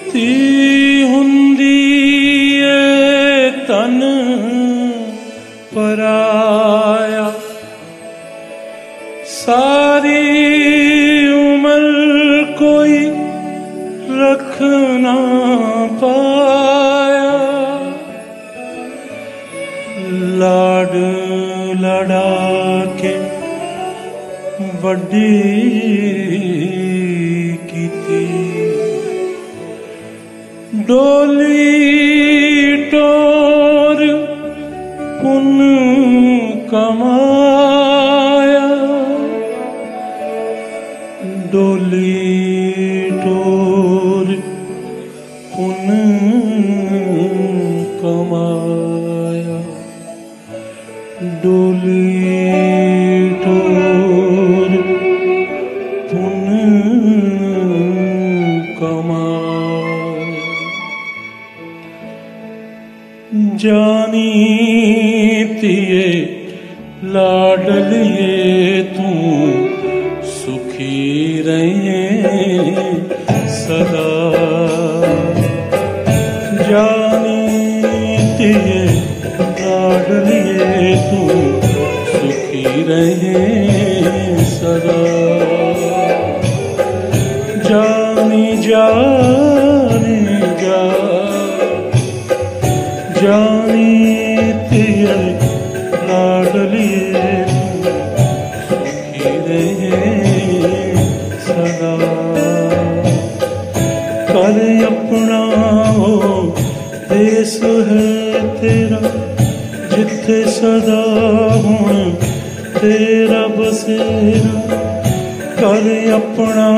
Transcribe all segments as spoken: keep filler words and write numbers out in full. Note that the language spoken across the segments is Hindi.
धी हुंदी ए तन पराया, सारी उम्र कोई रख ना पाया। लाड लड़ा के वड्डी कीती, डोली टोर पुन कमाया। डोली टोर पुन कमाया। डोली टोर पुन कमाया। जानी तिये लाडलिए तू सुखी रहे सदा। जानी तिये लाडलिए तू सुखी रहे सदा। जानी जानी जा जानी तिये लाडलिए तू सुखी रहे सदा। कर अपना हो देश है तेरा, जिथे सदा हुण तेरा बसेरा। कर अपना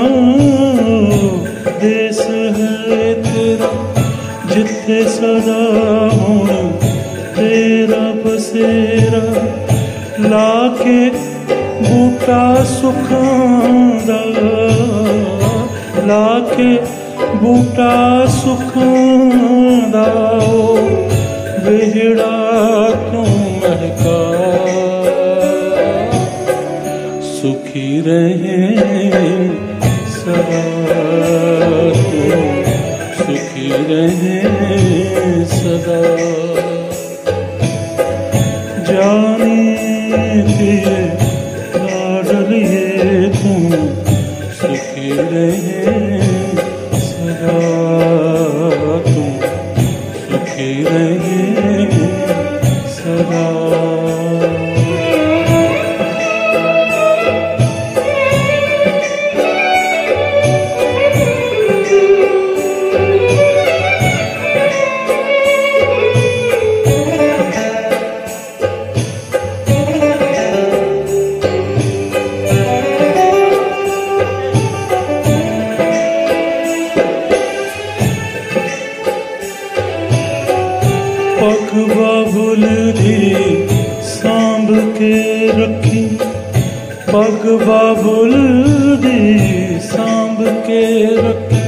देश है तेरा, जिथे सदा हुण तेरा बसेरा। लाके बूटा सुखां दा, लाके बूटा सुखां दा, वेहड़ा क्यों महका। सुखी रहे सदा तू, सुखी रहे सदा। जानी तिये लाडलिए तू सुखी रहे सदा। तू सुखी रहे सदा। पग बाबुल दी सांभ के रखी, पग बाबुल दी सांभ के रखी।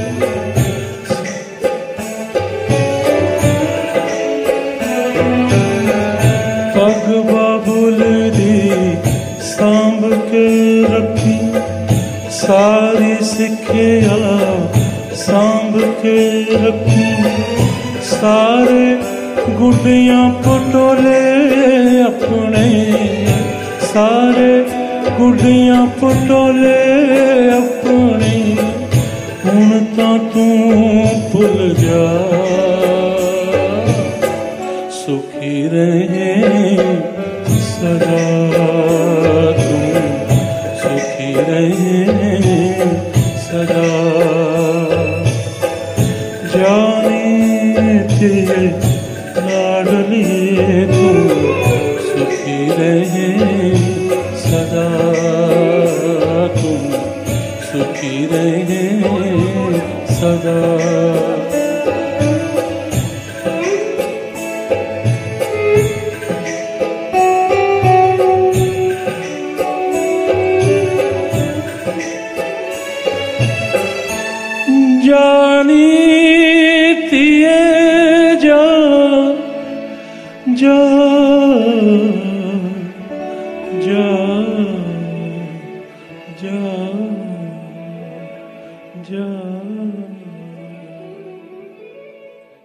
पग बाबुल दी सांभ के रखी, सारी सिखिया सांभ के रखी। सारे गुड्डियां पटोले अपने, सारे गुड्डियां पटोले अपने। हुण तां तू भुल जा, सुखी रहे सदा तू, सुखी रहे सदा। जानी तिये लाडलिए तू सुखी रहे सदा। तू सुखी रहे सदा। जानी तिये जा जा जा जा जा